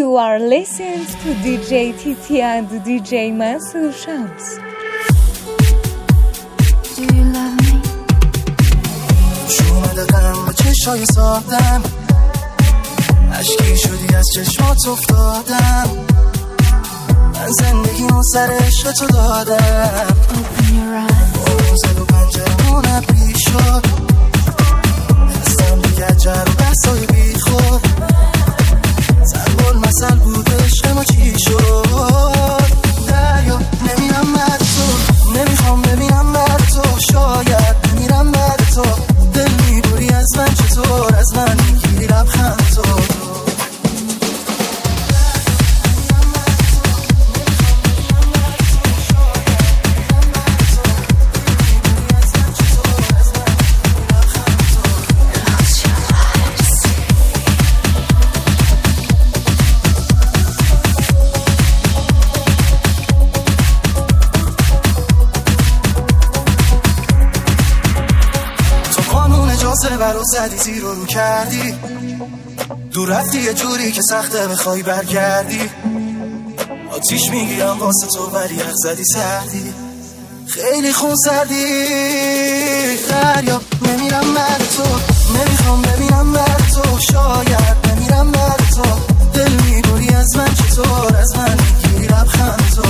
You are listening to DJ Titi and DJ Mansoor Shams. Do you love me? شومده قلم به چشای سادم، عشقی شدی از چشمات افتادم، من زندگی اون سر عشق تو دادم. اون زد و پنجرمون ابری شد، دستم دیگه جر و بحثای بی خود، زنبال مثل بود عشق ما چی شد. دریا نمیرم بعد تو، نمیخوام ببینم بعد تو، شاید نمیرم بعد تو، دل میبری از من چطور، از من میگیری لبخند تو. برو زدی زیر رو کردی، دور رفتی یه جوری که سخته بخوای برگردی. آتیش میگیرم واسه تو ولی یخ زدی سردی، خیلی خون سردی. دریا نمیرم بعد تو، نمیخوام ببینم بعد تو، شاید نمیرم بعد تو، دل میبری از من چطور، از من میگیری لبخند تو.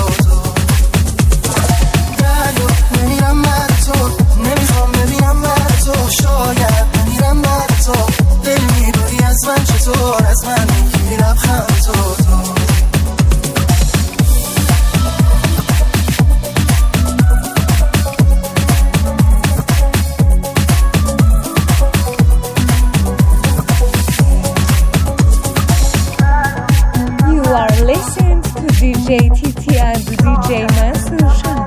دریا نمیرم بعد تو، نمیخوام ببینم بعد تو، شاید نمیرم بعد تو، دل میبری از من چطور، از من میگیری لبخند تو. You are listening to DJ Titi and DJ Mansoor Shams.